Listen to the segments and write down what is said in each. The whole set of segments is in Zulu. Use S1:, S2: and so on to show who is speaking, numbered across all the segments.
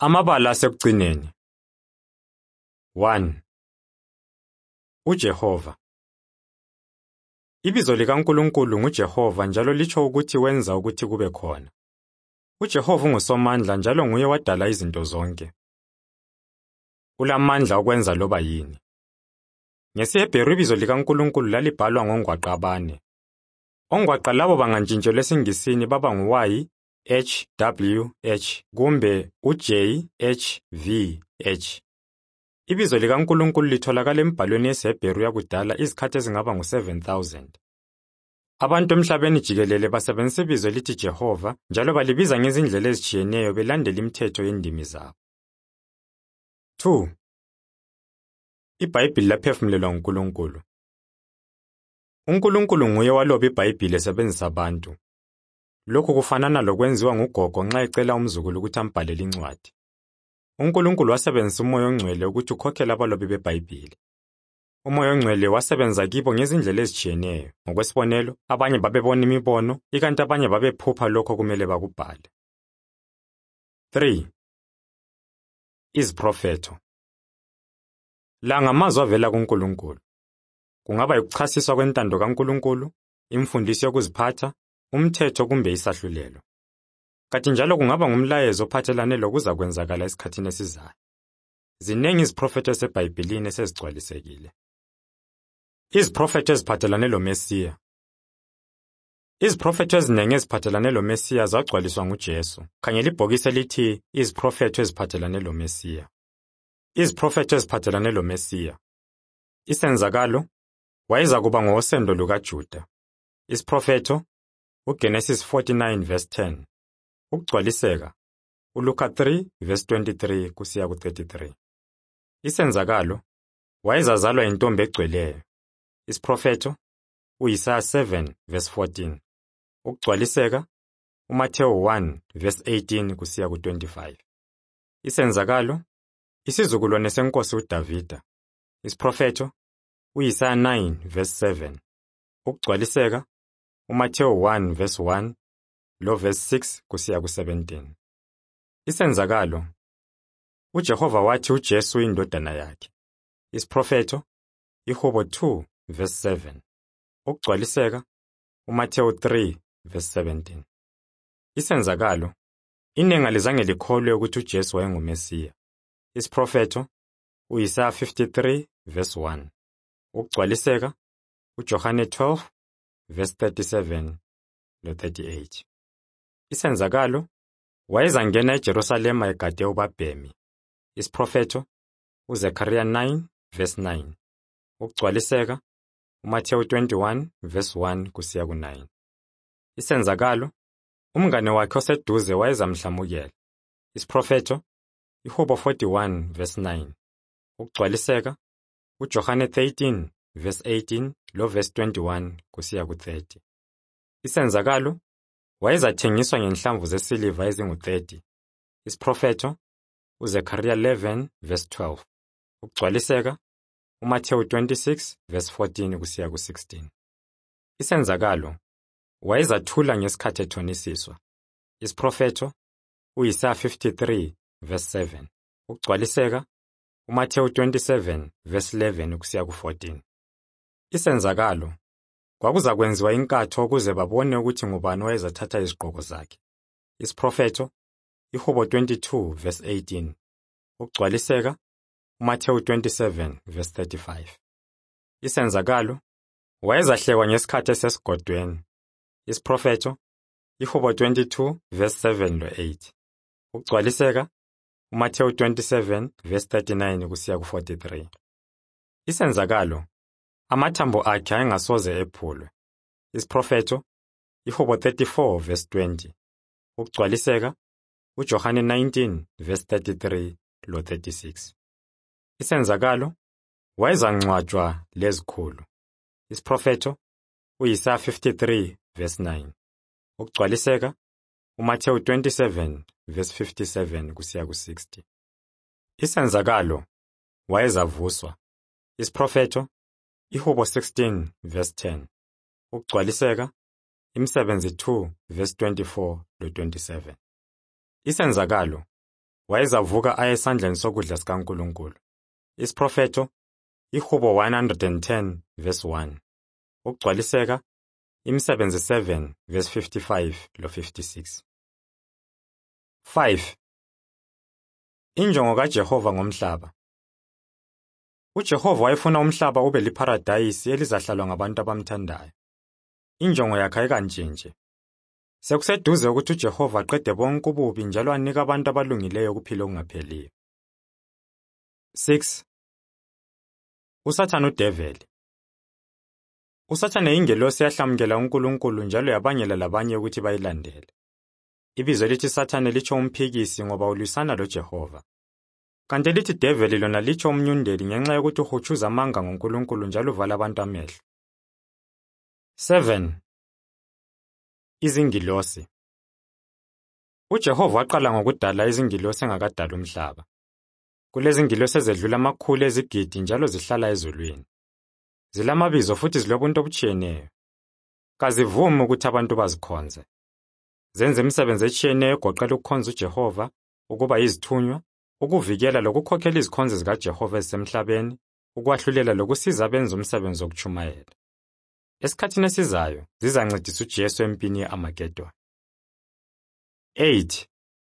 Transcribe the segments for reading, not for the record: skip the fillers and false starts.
S1: Amabala asekugcineni. 1. uJehova. Ibizo likaNkulunkulu nguJehova njalo litsho ukuthi wenza ukuthi kube khona. uJehova ungusomandla njalo nguye wadala izinto zonke. Ulamandla okwenza loba yini. NgesiHebheru ibizo likaNkulunkulu lalibhalwa ngongwaqa abane. Ongwaqa labo bangantshintshelwa esiNgisini baba ngu-Y, H, W, H kumbe u-J, H, V, H. Ibizo likaNkulunkulu litholakala embhalweni yesiHebheru yakudala izikhathi ezingaba ngu-7,000. Abantu emhlabeni jikelele basebenzisa ibizo elithi Jehova njalo balibiza ngezindlela ezitshiyeneyo belandela imithetho yendimi zabo. 2. IBhayibhili laphefumulelwa nguNkulunkulu. uNkulunkulu nguye waloba iBhayibhili esebenzisa abantu. Lokhu kufanana lokwenziwa ngugogo nxa ecela umzukulu ukuthi ambhalele incwadi. uNkulunkulu wasebenzisa uMoya oNgcwele ukuthi ukhokhele abalobi beBhayibhili. uMoya oNgcwele wasebenza kibo ngezindlela ezitshiyeneyo. Ngokwesibonelo, abanye babebona imibono, ikanti abanye babephupha lokho kumele bakubhale. 3. Iziprofetho. La ngamazwi avela kuNkulunkulu. Kungaba ukuchasiswa kwentando kaNkulunkulu, imfundiso yokuziphatha, umthetho kumbe isahlulelo. Kanti njalo kungaba ngumlayezo ophathelane lokuza kwenzakala esikhathini esizayo. Zinengi iziprofetho eseBhayibhelini esezigcwalisekile. Iziprofetho eziphathelane loMesiya. Iziprofetho ezinengi eziphathelane loMesiya zagcwaliswa nguJesu. Khangela ibhokisi elithi iziprofetho eziphathelane loMesiya. Iziprofetho eziphathelane loMesiya. Isenzakalo wayeza kuba ngowosendo lukaJuda. Isiprofetho uGenesis 49 verse 10. Ukugcwaliseka uLuka 3 verse 23 kusiya ku33. Isenzakalo wayezazalwa intombi egcweleyo. Isiprofetho uIsaya 7 verse 14. Ukugcwaliseka uMathewu 1 verse 18 kusiya ku25. Isenzakalo isizukulwane senkosi uDavida. Isiprofetho uIsaya 9 verse 7. Ukugcwaliseka uMathewu 1 verse 1 lo verse 6 kusiya ku17. Isenzakalo uJehova wathi uJesu indodana yakhe. Isiprofetho iHubo 2 verse 7. Ukugcwaliseka uMathewu 3 verse 17. Isenzakalo inenga lizange likholwe ukuthi uJesu wayenguMesiya. Isiprofetho uIsaya 53 verse 1. Ukugcwaliseka uJohane 12 verse 37 lo 38. Isenzakalo wayezangena eJerusalema egade ubabhemi. Isiprofetho uZekhariya 9 verse 9. Ukugcwaliseka uMathewu 21 verse 1 kusiya ku9. Isenzakalo umngane wakhe oseduze wayezamhlamukela. Isiprofetho iHubo 41 verse 9. Ukugcwaliseka uJohane 13 verse 18 lo verse 21 kusiya ku30. Isenzakalo wayezathengiswa ngenhlamvu zesiliva ezingu30. Isiprofetho uZekhariya 11 verse 12. Ukugcwaliseka uMathewu 26 verse 14 kusiya ku16. Isenzakalo wayezathula ngesikhathi ethonisiswa. Isiprofetho uIsaya 53 verse 7. Ukugcwaliseka uMathewu 27 verse 11 kusiya ku14. Isenzakalo kwakuza kwenziwa inkatho ukuze babone ukuthi ngubani wayezathatha izigqoko zakhe. Isiprofetho iHubo 22 verse 18. Ukugcwaliseka uMathewu 27 verse 35. Isenzakalo wayezahlekwa ngesikhathi esesigodweni. Isiprofetho iHubo 22 verse 7 lo 8. Ukugcwaliseka uMathewu 27 verse 39 kusiya ku43. Isenzakalo amathambo akhe ayengasoze ephulwe. Isiprofetho iHubo 34 verse 20. Ukugcwaliseka uJohane 19 verse 33 lo 36. Isenzakalo wayezangcwatshwa lezikhulu. Isiprofetho uIsaya 53 verse 9. Ukugcwaliseka uMathewu 27 verse 57 kusiya ku60. Isenzakalo wayezavuswa. Isiprofetho iHubo 16 verse 10. Ukugcwaliseka Imisebenzi 2 verse 24 lo 27. Isenzakalo wayezavuka aye esandleni sokudla sikaNkulunkulu. Isiprofeto iHubo 110 verse 1. Ukugcwaliseka imisebenzi 7 verse 55 lo 56. 5. Injongo kaJehova ngomhlaba. uJehova wayefuna umhlaba ube liparadayisi elizahlalwa ngabantu abamthandayo. Injongo yakhe ayikantshintshe. Sekuseduze ukuthi uJehova aqede bonke ububi njalo anike abantu abalungileyo ukuphila okungapheliyo. 6. uSathane udeveli. uSathane yingelosi yahlamukela uNkulunkulu njalo yabangela labanye ukuthi bayilandele. Ibizo lithi Sathane litsho umphikisi ngoba ulwisana loJehova. Kanti lithi develi lona litsho umnyundeli ngenxa yokuthi uhutshuza amanga ngoNkulunkulu njalo uvala abantu amehlo. 7. Izingilosi. uJehova waqala ngokudala izingilosi engakadala umhlaba. Kulezingilosi ezedlula amakhulu ezigidi njalo zihlala ezulwini. Zilamabizo futhi zilobuntu obutshiyeneyo. Kazivumi ukuthi abantu bazikhonze. Zenze imisebenzi etshiyeneyo egoqela ukukhonza uJehova, ukuba yizithunywa, ukuvikela lokukhokhela izikhonzo zikaJehova ezisemhlabeni, ukwahlulela lokusiza abenza umsebenzi wokutshumayela. Esikhathini esizayo zizancedisa uJesu empini ye-Armageddon. 8.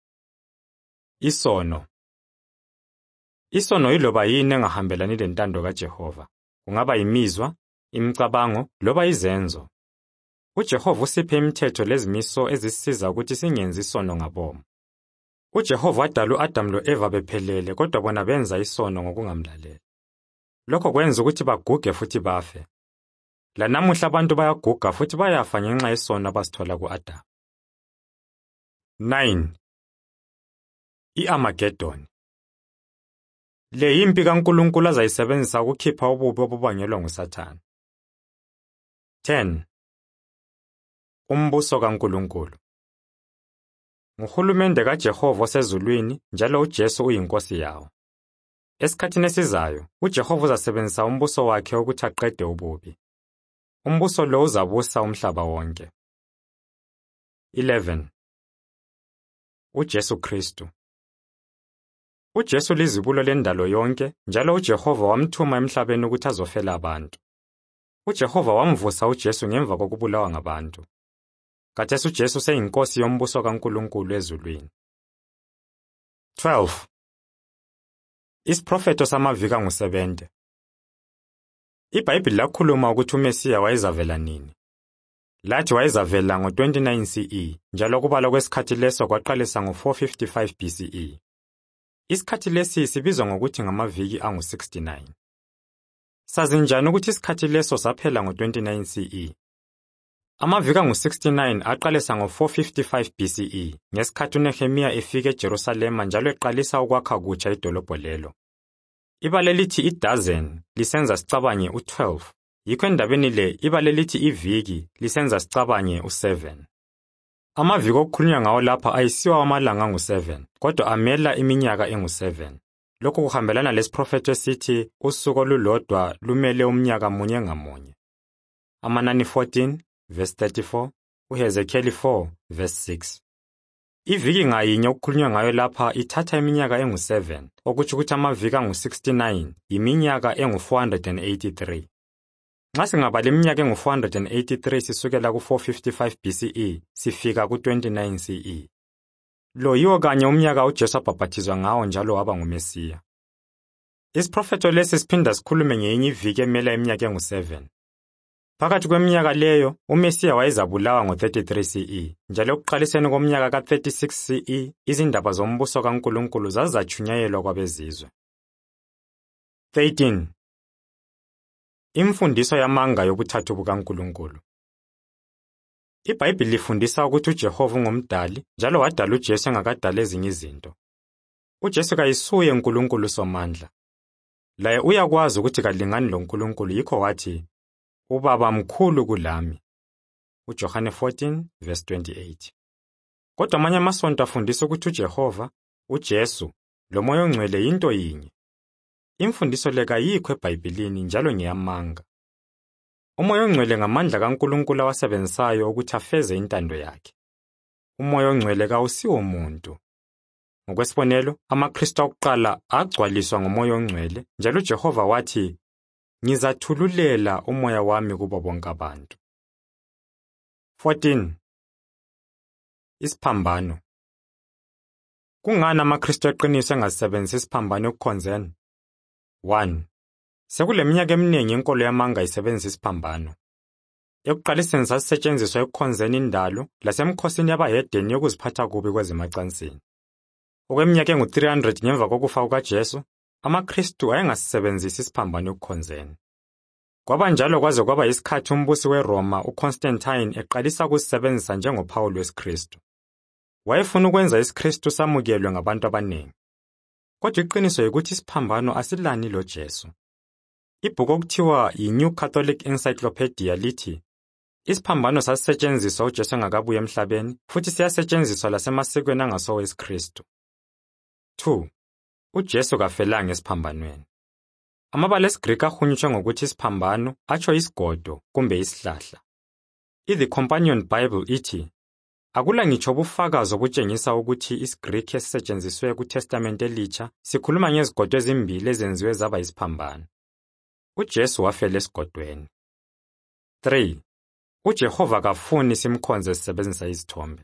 S1: Isono. Isono yiloba yini engahambelani lentando kaJehova. Kungaba imizwa, imicabango loba izenzo. uJehova usiphe imithetho lezimiso ezisisiza ukuthi singenzi isono ngabomo. uJehova wadala uAdam lo-Eva bephelele kodwa bona benza isono ngokungamlaleli. Lokho kwenza ukuthi baguge futhi bafe. Lanamuhla abantu bayaguga futhi bayafa ngenxa yesono abasithola kuAdam. 9. I-Armageddon. Le yimpi kaNkulunkulu azayisebenzisa ukukhipha ububi obubangelwa nguSathane. 10. Umbuso kaNkulunkulu. Nguhulumende kaJehova osezulwini njalo uJesu uyinkosi yawo. Esikhathini esizayo, uJehova uzasebenzisa umbuso wakhe ukuthi aqede ububi. Umbuso lo uzabusa umhlaba wonke. 11. uJesu Kristu. uJesu lizibulo lendalo yonke njalo uJehova wamthuma emhlabeni ukuthi azofela abantu. uJehova wamvusa uJesu ngemva kokubulawa ngabantu. Khathesi uJesu seyinkosi yombuso kaNkulunkulu ezulwini. 12. Isiprofeto samaviki angu-70. iBhayibhili lakhuluma ukuthi uMesiya wayezavela nini. Lathi wayezavela ngo-29 CE njalo kubalwa kwesikhathi leso kwaqalisa ngo-455 BCE. Isikhathi lesi sibizwa ngokuthi ngamaviki angu-69. Sazi njani ukuthi isikhathi leso saphela ngo-29 CE? Amaviki angu-69 aqalisa ngo-455 BCE ngesikhathi uNehemiya efike eJerusalema njalo eqalisa ukwakha kutsha idolobho lelo. Ibala lithi idozen lisenza sicabange u-12. Yikho endabeni le ibala lithi iviki lisenza sicabange u-7. Amaviki okukhulunywa ngawo lapha ayisiwa amalanga angu-7 kodwa amela iminyaka engu-7. Lokhu kuhambelana lesiprofeto esithi usuku olulodwa lumele umnyaka munye ngamunye. Amanani 14 verse 34, uHezekhiyeli 4 verse 6. Iviki ngayinye okukhulunywa ngayo lapha ithatha iminyaka engu-7, okutsho ukuthi amaviki angu-69 yiminyaka engu-483. Nxa singabala iminyaka engu-483 sisukela ku-455 BCE sifika ku-29 CE. Lo yiwo kanye umnyaka uJesu abhaphathizwa ngawo njalo waba nguMesiya. Isiprofeto lesi siphinda sikhulume ngeyinye iviki emela iminyaka engu-7. Phakathi kweminyaka leyo, uMesiya wayezabulawa ngo-33 CE, njalo ekuqaliseni komnyaka ka-36 CE, izindaba zombuso kaNkulunkulu zazatshunyayelwa kwabezizwe. 13. Imfundiso yamanga yobuthathu bukaNkulunkulu. iBhayibhili lifundisa ukuthi uJehova ungumdali, njalo wadala uJesu engakadali ezinye izinto. uJesu kayisuye uNkulunkulu somandla. Laye uyakwazi ukuthi kalingani loNkulunkulu, yikho wathi, "Ubaba mkhulu kulami." uJohane 14 verse 28. Kodwa amanye amasonto afundisa ukuthi uJehova, uJesu, loMoya oNgcwele yinto yinye. Imfundiso le kayikho eBhayibhilini njalo ngeyamanga. uMoya oNgcwele ngamandla kaNkulunkulu awasebenzisayo ukuthi afeze intando yakhe. uMoya oNgcwele kawusiwo muntu. Ngokwesibonelo, amaKristu akuqala agcwaliswa ngomoya ongcwele, njalo uJehova wathi, "Ngizathululela umoya wami kubo bonke abantu." 14. Isiphambano. Kungani amaKristu eqiniso engasebenzisi isiphambano ekukhonzeni? 1. Sekuleminyaka eminingi inkolo yamanga isebenzisa isiphambano. Ekuqaliseni sasisetshenziswa ekukhonzeni indalo lasemkhosini yabahedeni yokuziphatha kubi kwezemacansini. Okweminyaka engu-300 ngemva kokufa kukaJesu, amaKristu ayengasisebenzisi isiphambano ekukhonzeni. Kwaba njalo kwaze kwaba yisikhathi umbusi weRoma uConstantine eqalisa ukusisebenzisa njengophawu lwesiKristu. Wayefuna ukwenza isiKristu samukelwe ngabantu abaningi. Kodwa iqiniso yikuthi isiphambano asilani loJesu. Ibhuku okuthiwa yi-New Catholic Encyclopedia lithi, isiphambano sasisetshenziswa uJesu engakabuya emhlabeni, futhi siyasetshenziswa lasemasikweni angasowe isiKristu. 2. UJesu kafelanga esiphambanweni. Amabala esiGriki ahunyushwe ngokuthi isiphambano atsho isigodo kumbe isihlahla. I-The Companion Bible ithi, akula ngitsho ubufakazi obutshengisa ukuthi isiGriki esisetshenziswe kuTestamente Elitsha sikhuluma ngezigodo ezimbili ezenziwe zaba isiphambano. UJesu wafela esigodweni. 3. UJehova kafuni simkhonze sisebenzisa izithombe.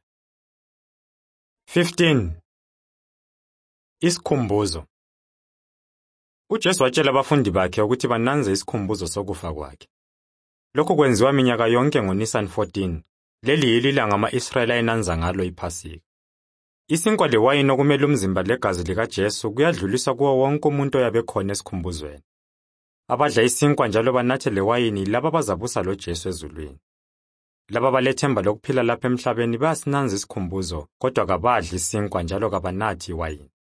S1: 15. Isikhumbuzo. UJesu watshela abafundi bakhe ukuthi bananze isikhumbuzo sokufa kwakhe. Lokhu kwenziwa minyaka yonke ngoNisan 14. Leli yilanga ama-Israyeli ayinanza ngalo iPhasika. Isinkwa lewayini okumele umzimba legazi likaJesu kuyadluliswa kuwo wonke umuntu oyabe khona esikhumbuzweni. Abadla isinkwa njalo banathe lewayini laba abazabusa loJesu ezulwini. Laba balethemba lokuphila lapha emhlabeni bayasinanza isikhumbuzo, kodwa kabadli isinkwa njalo kabanathi iwayini.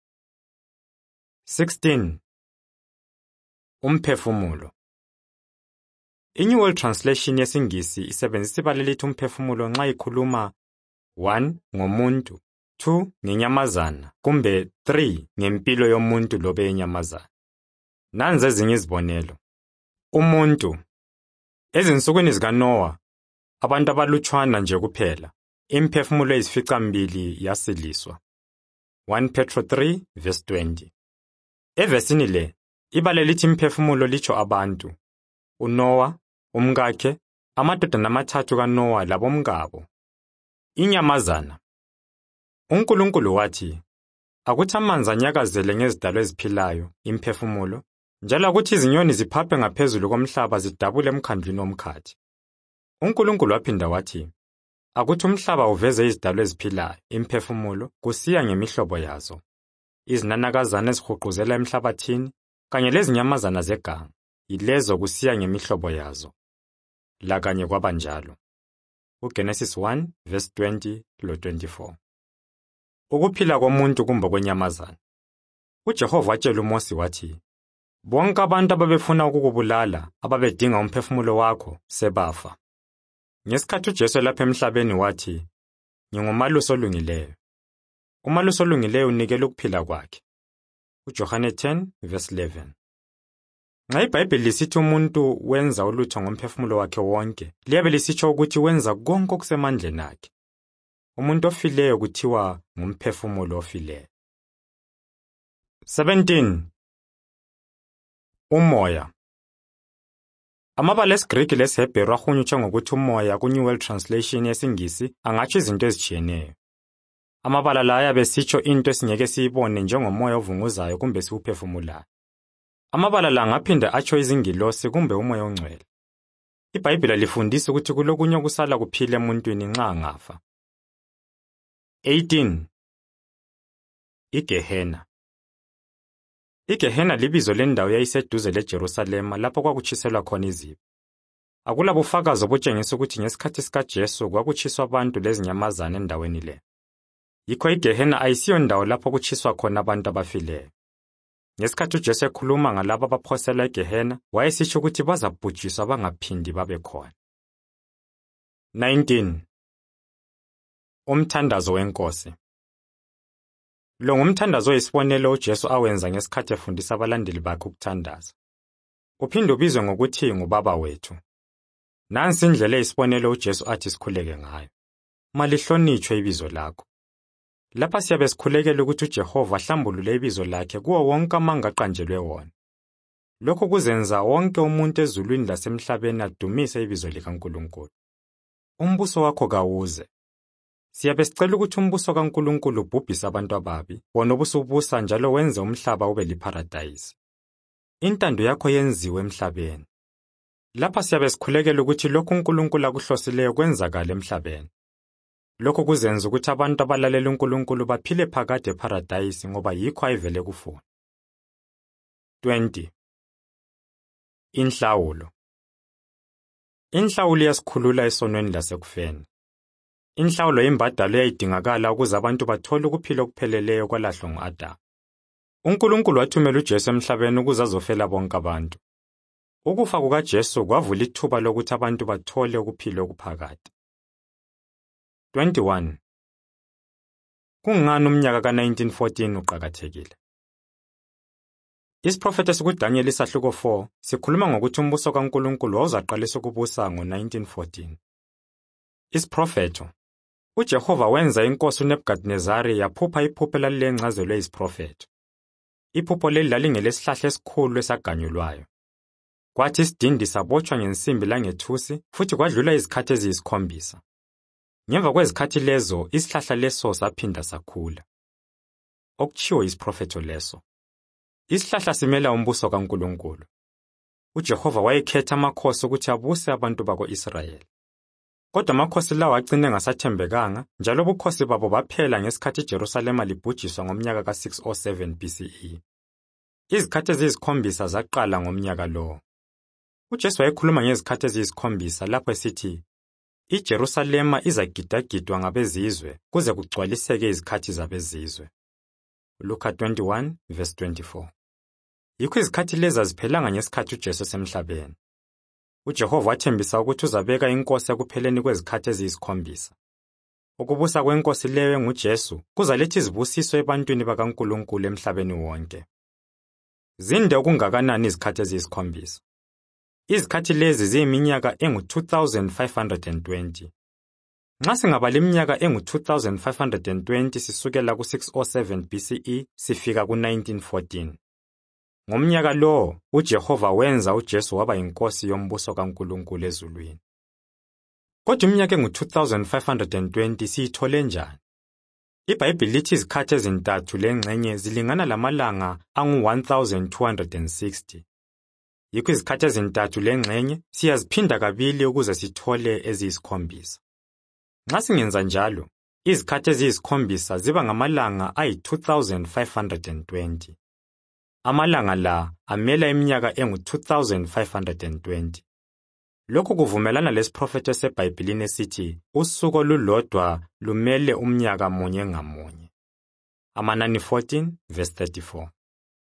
S1: 16. Umphefumulo. I-New World Translation yesiNgisi isebenzisa ibala elithi umphefumulo nxa ikhuluma 1. Ngomuntu, 2. Ngenyamazana, kumbe 3. Ngempilo yomuntu lobe yenyamazana. Nanzi ezinye izibonelo. Umuntu. Ezinsukwini zikaNowa, abantu abalutshwana nje kuphela, imphefumulo eyisificaminwembili yasiliswa. 1 Petro 3 verse 20. Evesini le, ibala lithi imphefumulo litsho abantu. uNowa, umkakhe, amadodana amathathu kaNowa labomkabo. Inyamazana. uNkulunkulu wathi, akuthi amanzi anyakazele ngezidalwa eziphilayo, imphefumulo, njalo akuthi izinyoni ziphaphe ngaphezulu komhlaba zidabule emkhandlwini womkhathi. uNkulunkulu waphinda wathi, akuthi umhlaba uveze izidalwa eziphilayo, imphefumulo, kusiya ngemihlobo yazo. Izinanakazana ezihuquzela emhlabathini, kanye lezinyamazana zeganga, yilezo kusiya ngemihlobo yazo. Lakanye kwaba njalo. UGenesis 1 verse 20 lo 24. Ukuphila komuntu kumbe kwenyamazana. UJehova watshela uMose wathi, bonke abantu ababefuna ukukubulala, ababedinga umphefumulo wakho, sebafa. Ngesikhathi uJesu lapha emhlabeni wathi, ngingumalusi olungileyo. Umalusi olungileyo unikela ukuphila kwakhe. UJohane 10 verse 11. Nxa iBhayibheli lisithi umuntu wenza ulutho ngomphefumulo wakhe wonke, liyabe lisitsho ukuthi wenza konke okusemandleni akhe. Umuntu ofileyo kuthiwa ngumphefumulo ofileyo. 17. Umoya. Amabala esiGriki lesiHebheru ahunyushwe ngokuthi umoya ku-New World Translation yesiNgisi angatsho izinto ezitshiyeneyo. Amabala la ayabe esitsho into esingeke siyibone njengomoya ovunguzayo kumbe siwuphefumulayo. Amabala la angaphinda atsho izingilosi kumbe umoya ongcwele. IBhayibheli lifundisa ukuthi kulokunye okusala kuphile emuntwini nxa angafa. 18. IGehena. IGehena libizo lendawo eyayiseduze leJerusalema lapho kwakutshiselwa khona izibi. Akula bufakazi obutshengisa ukuthi ngesikhathi sikaJesu kwakutshiswa abantu lezinyamazana endaweni le. Yikho iGehena ayisiyo ndawo lapho kutshiswa khona abantu abafileyo. Ngesikhathi uJesu ekhuluma ngalabo abaphoselwa eGehena, wayesitsho ukuthi bazabhujiswa bangaphindi babe khona. 19. Umthandazo wenkosi. Lo ngumthandazo oyisibonelo uJesu awenza ngesikhathi efundisa abalandeli bakhe ukuthandaza. Uphinde ubizwe ngokuthi nguBaba wethu. Nansi indlela eyisibonelo uJesu athi sikhuleke ngayo. Malihlonitshwe ibizo lakho. Lapha siyabe sikhulekela ukuthi uJehova ahlambulule ibizo lakhe kuwo wonke amanga aqanjelwe wona. Lokhu kuzenza wonke umuntu ezulwini lasemhlabeni adumise ibizo likaNkulunkulu. Umbuso wakho kawuze. Siyabe sicela ukuthi umbuso kaNkulunkulu ubhubhise abantu ababi, wona obusubusa njalo wenze umhlaba ube liparadise. Intando yakho yenziwe emhlabeni. Lapha siyabe sikhulekela ukuthi lokhu uNkulunkulu akuhlosileyo kwenzakale emhlabeni. Lokhu kuzenza ukuthi abantu abalalela uNkulunkulu baphile phakade eparadise ngoba yikho ayivele kufuna. 20. Inhlawulo. Inhlawulo iyasikhulula esonweni lasekufeni. Inhlawulo yimbadalo eyayidingakala ukuze abantu bathole ukuphila okupheleleyo kwalahlwa ngu-Adamu. uNkulunkulu wathumela uJesu emhlabeni ukuze azofela bonke abantu. Ukufa kukaJesu kwavula ithuba lokuthi abantu bathole ukuphila okuphakade. 21. Kungani umnyaka ka-1914 uqakathekile? Isiprofeto sikuDaniel isahluko 4 sikhuluma ngokuthi umbuso kaNkulunkulu wawuzaqalisa ukubusa ngo-1914. Isiprofeto: uJehova wenza inkosi uNebukadinezari yaphupha iphupho elalilengcazelwe yisiprofeto. Iphupho leli lalingelesihlahla esikhulu esaganyulwayo. Kwathi isidindi sabotshwa ngensimbi langethusi, futhi kwadlula izikhathi eziyisikhombisa. Ngemva kwezikhathi lezo, isihlahla leso saphinda sakhula. Okutshiwo yisiprofeto leso: isihlahla simela umbuso kaNkulunkulu. uJehova wayekhetha amakhosi ukuthi abuse abantu bako-Israyeli. Kodwa amakhosi lawo agcine engasathembekanga, njalo ubukhosi babo baphela ngesikhathi iJerusalema libhujiswa ngomnyaka ka-607 BCE. Izikhathi eziyisikhombisa zaqala ngomnyaka lowo. uJesu wayekhuluma ngezikhathi eziyisikhombisa lapho esithi, iJerusalema izagidagidwa ngabezizwe kuze kugcwaliseke izikhathi zabezizwe. Luka 21 verse 24. Yikho izikhathi lezi aziphelanga ngesikhathi uJesu semhlabeni. uJehova wathembisa ukuthi uzabeka inkosi ekupheleni kwezikhathi eziyisikhombisa. Ukubusa kwenkosi leyo enguJesu kuzaletha izibusiso ebantwini bakaNkulunkulu emhlabeni wonke. Zinde okungakanani izikhathi eziyisikhombisa? Izikhathi lezi ziyiminyaka engu-2520. Nxa singabala iminyaka engu-2520 sisukela ku-607 BCE sifika ku-1914. Ngomnyaka lowo, uJehova wenza uJesu waba yinkosi yombuso kaNkulunkulu ezulwini. Kodwa iminyaka engu-2520 siyithole njani? IBhayibhili lithi izikhathi ezintathu lengxenye zilingana lamalanga angu-1260. Yikho izikhathi ezintathu lengxenye siyaziphinda kabili ukuze sithole eziyisikhombisa. Nxa singenza njalo, izikhathi eziyisikhombisa ziba ngamalanga ayi-2520. Amalanga la amela iminyaka engu-2520. Lokhu kuvumelana lesiprofeto seBhayibhilini esithi usuku olulodwa lumele umnyaka munye ngamunye. Amanani 14 verse 34.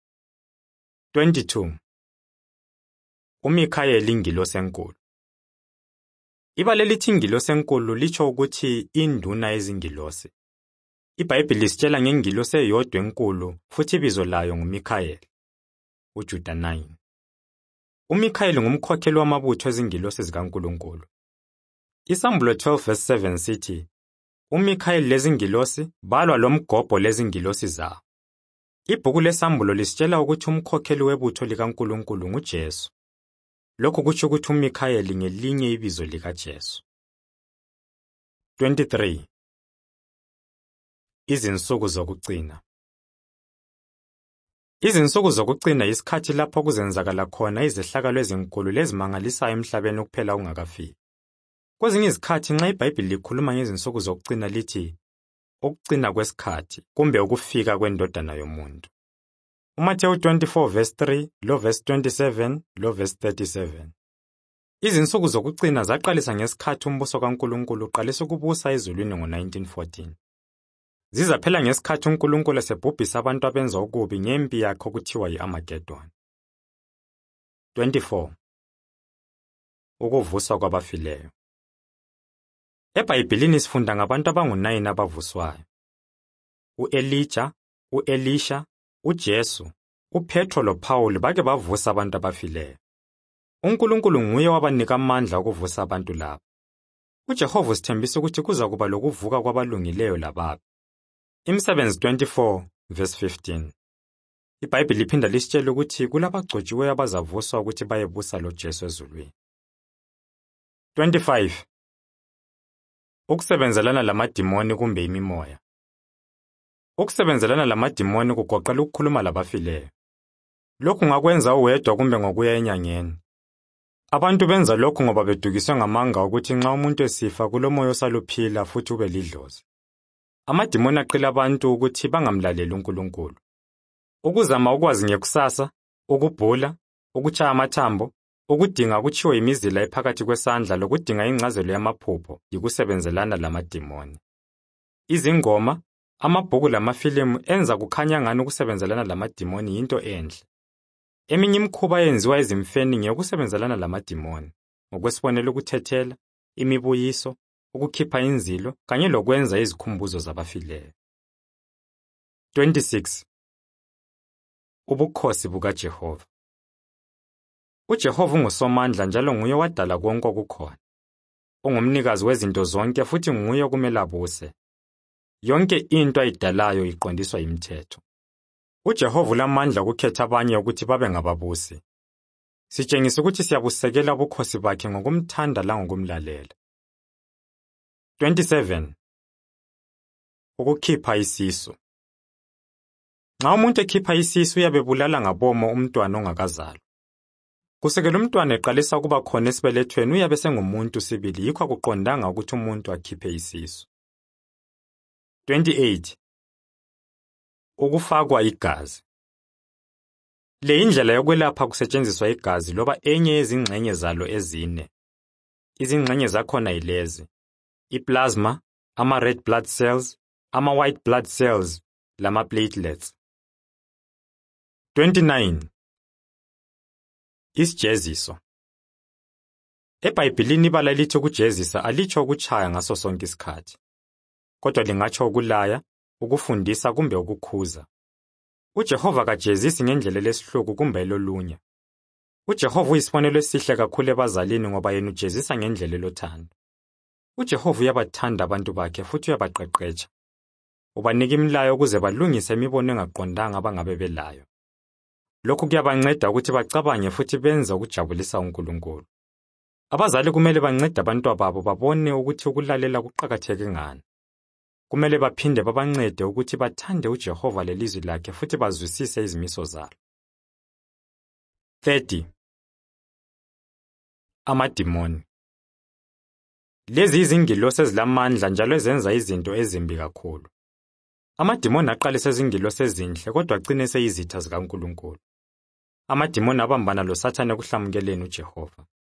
S1: 22. uMikhayeli ingilosi enkulu. Ibala elithi ingilosi enkulu litsho ukuthi induna yezingilosi. IBhayibhili lisitshela ngengilosi eyodwa enkulu futhi ibizo layo nguMikhayeli. uJuda 9. uMikhayeli ngumkhokheli wamabutho ezingilosi zikaNkulunkulu. Isambulo 12 verse 7 sithi, uMikhayeli lezingilosi balwa lomgobho lezingilosi zawo. Ibhuku lesambulo lisitshela ukuthi umkhokheli webutho likaNkulunkulu nguJesu. Lokhu kutsho ukuthi uMikhayeli ngelinye ibizo likaJesu. 23. Izinsuku zokucina. Izinsuku zokucina yisikhathi lapho kuzenzakala khona izehlakalo ezinkulu lezimangalisayo emhlabeni ukuphela ungakafiki. Kwezinye izikhathi nxa iBhayibhili likhuluma ngezinsuku zokucina lithi ukucina kwesikhathi kumbe ukufika kwendodana yomuntu. uMathewu 24 verse 3 lo verse 27 lo verse 37. Izinsuku zokucina zaqalisa ngesikhathi umbuso kaNkulunkulu uqalisa ukubusa ezulwini ngo-1914. Zizaphela ngesikhathi uNkulunkulu esebhubhisa abantu abenza okubi ngempi yakhe okuthiwa yi-Armageddon. 24. Ukuvuswa kwabafileyo. EBhayibhilini sifunda ngabantu abangu-9 abavuswayo: u-Elija, u-Elisha, uJesu, uPetro loPawuli bake bavusa abantu abafileyo. uNkulunkulu nguye wabanika amandla okuvusa abantu labo. uJehova usithembisa ukuthi kuza kuba lokuvuka kwabalungileyo lababi. Imisebenzi 24 verse 15. IBhayibheli liphinda lisitshela ukuthi kulabagcotshiweyo abazavuswa ukuthi bayebusa loJesu ezulwini. 25. Ukusebenzelana lamadimoni kumbe imimoya. Ukusebenzelana lamadimoni kugoqela ukukhuluma labafileyo. Lokhu ungakwenza uwedwa kumbe ngokuya enyangeni. Abantu benza lokhu ngoba bedukiswe ngamanga ukuthi nxa umuntu esifa kulomoya osaluphila futhi ube lidlozi. Amadimoni aqila abantu ukuthi bangamlaleli uNkulunkulu. Ukuzama ukwazi ngekusasa, ukubhula, ukutshaya amathambo, ukudinga kutshiwo yimizila ephakathi kwesandla lokudinga ingcazelo yamaphupho yikusebenzelana lamadimoni. Izingoma, amabhuku lamafilimu enza kukhanya ngani ukusebenzelana lamadimoni yinto enhle. Eminye imikhuba eyenziwa ezimfeni ngeyokusebenzelana lamadimoni, ngokwesibonelo ukuthethela, imibuyiso, ukukhipha inzilo kanye lokwenza izikhumbuzo zabafileyo. 26. Ubukhosi bukaJehova. UJehova ungusomandla njalo nguye wadala konke okukhona. Ungumnikazi wezinto zonke futhi nguye okumele abuse. Yonke into ayidalayo iqondiswa yimithetho. UJehova ulamandla ukukhetha abanye ukuthi babe ngababusi. Sitshengisa ukuthi siyabusekela ubukhosi bakhe ngokumthanda langokumlalela. 27. Ukukhipha isisu. Nxa umuntu ekhipha isisu uyabebulala ngabomo umntwana ongakazalwa. Kusekela umntwana eqalisa ukuba khona esibelethweni uyabe sengumuntu sibili yikho akuqondanga ukuthi umuntu akhiphe isisu. 28. Ukufakwa igazi. Le indlela yokwelapha kusetshenziswa igazi loba enye yezingxenye zalo ezine. Izingxenye zakhona yilezi: iplasma, ama-red blood cells, ama-white blood cells, lama-platelets. 29. Isijeziso. EBhayibhelini ibala lithi ukujezisa alitsho ukuchaya ngaso sonke isikhathi, kodwa lingatsho ukulaya, ukufundisa kumbe ukukhuza. UJehova kajezisi ngendlela lesihluku kumbe elolunya. UJehova uyisibonelo esihle kakhulu ebazalini ngoba yena ujezisa ngendlela elothando. UJehova uyabathanda abantu bakhe futhi uyabaqeqetsha. Ubanika imilayo ukuze balungise imibono engaqondanga abangabe belayo. Lokhu kuyabanceda ukuthi bacabange futhi benze ukujabulisa uNkulunkulu. Abazali kumele bancede abantwababo babone ukuthi ukulalela kuqakatheke ngani. Kumele baphinde babancede ukuthi bathande uJehova lelizwi lakhe futhi bazwisise izimiso zalo. 30. Amadimoni. Lezi izingilosi ezilamandla njalo ezenza izinto ezimbi kakhulu. Amadimoni aqalisa izingilosi ezinhle kodwa agcine seyizitha zikaNkulunkulu. Amadimoni abambana loSathane ekuhlamukeleni uJehova.